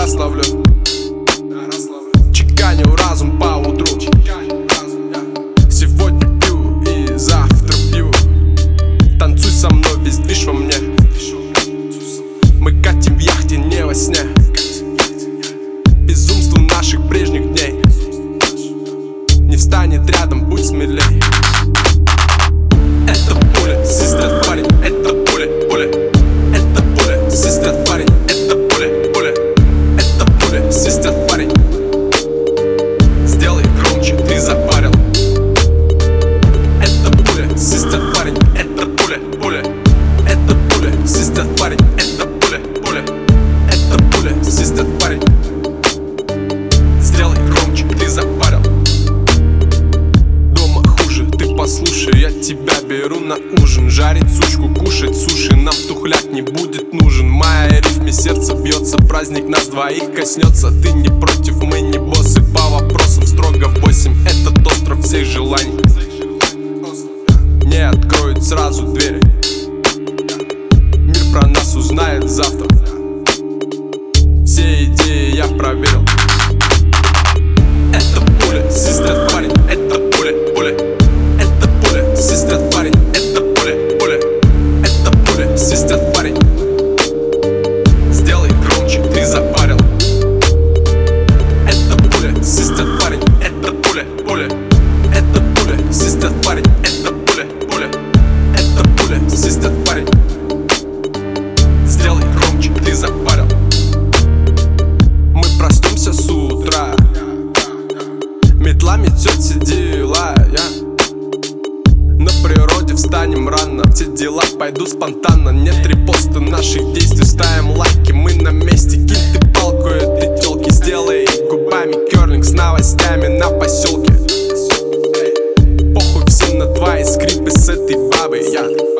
расслаблю, чеканю разум по утру. Сегодня пью и завтра пью. Танцуй со мной, весь движ во мне. Мы катим в яхте не во сне. Безумство наших прежних дней не встанет рядом, будь смелей. Это пуля, свистят парень, это пуля, пуля. Это пуля, свистят парень, это пуля, пуля. Это пуля, свистят парень. Сделай громче, ты запарил. Это пуля, свистят парень, это пуля, пуля. Это пуля, свистят парень, это пуля, пуля. Это пуля, свистят парень. Сделай громче, ты запарил. Дома хуже, ты послушай, я тебя беру на ужин. Жарить сучку, кушать суши, нам тухляк не будет нужен. В моей рифме сердце бьется, праздник нас двоих коснется. Ты не против, мы не боссы, по вопросам строго 8. Этот остров всех желаний не откроет сразу двери. Мир про нас узнает завтра. Все идеи я проверил. Это пуля, свистят парень, это пуля, пуля. Это пуля, свистят парень, это пуля, пуля. Это пуля, свистят парень. Сделай громче, ты запарил. Это пуля, свистят парень, это пуля, пуля. Это пуля, свистят парень, это пуля, пуля. Это пуля, свистят парень. Сделай громче, ты запарил. Мы проснемся с утра, метла метет все дела, на природе встанем рано, все дела пойдут спонтанно. Нет репоста наших действий, ставим лайки, мы на месте. Кинь ты палку этой тёлки, сделай губами керлинг с новостями на поселке. Похуй всем на твои скрипы с этой бабой,